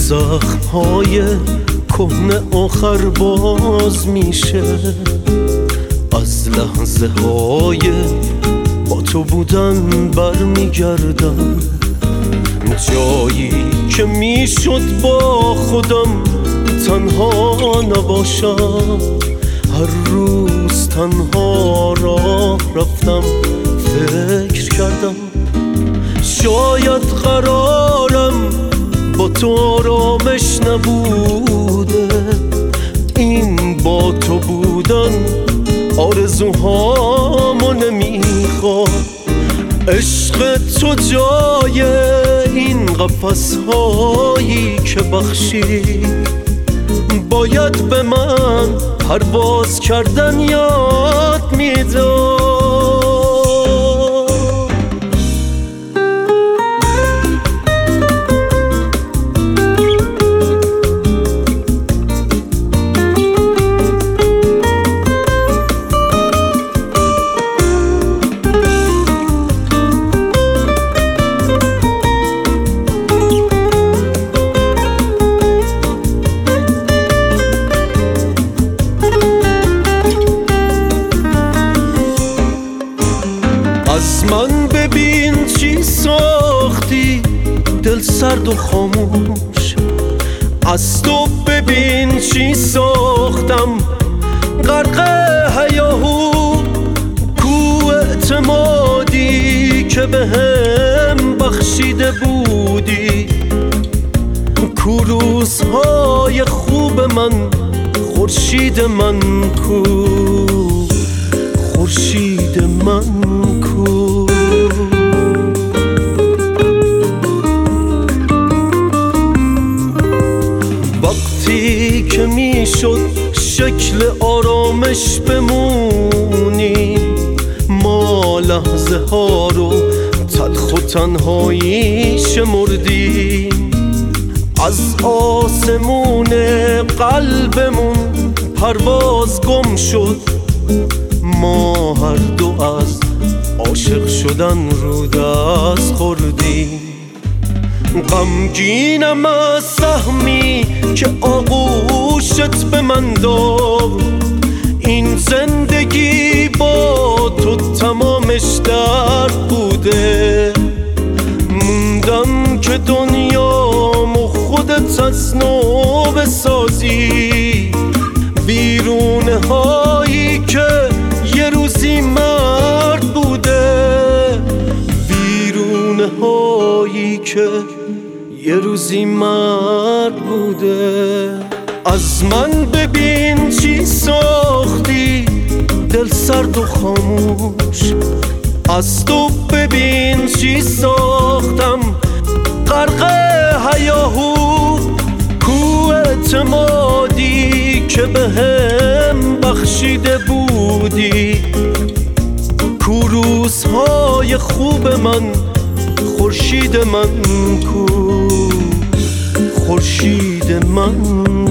زخم‌های کهنه آخر باز میشه، از لحظه های با تو بودن برمیگردم، جایی که میشد با خودم تنها نباشم. هر روز تنها راه رفتم، فکر کردم شاید قرارم با تو آرامش نبوده، این با تو بودن آرزوهامو نمیخواد. عشق تو جای این قفس‌هایی که بخشی، باید به من پرواز کردن یاد میداد. از من ببین چی ساختی دل سرد و خاموش، از تو ببین چی ساختم غرق هیاهو. کو اعتمادی که بهم بخشیده بودی، کو روزهای خوب من، خورشید من کو، خورشید من کو. وقتی که میشد شکل آرامش بمونی، ما لحظه ها رو تلخ و تنهایی شمردیم. از آسمون قلبمون پرواز گم شد، ما هر دو از عاشق شدن رو دست خوردیم. غمگینم از سهمی که آغوشت به من داد، این زندگی با تو تمامش درد بوده. موندم که دنیامو خودت از نو بسازی، ویرونه هایی که یه روزی مرد بوده، ویرونه هایی که یه روزی مرد بوده. از من ببین چی ساختی دل سرد و خاموش، از تو ببین چی ساختم غرق هیاهو. کو اعتمادی که بهم بخشیده بودی، کو روزهای خوب من، خورشید من کو، خورشید من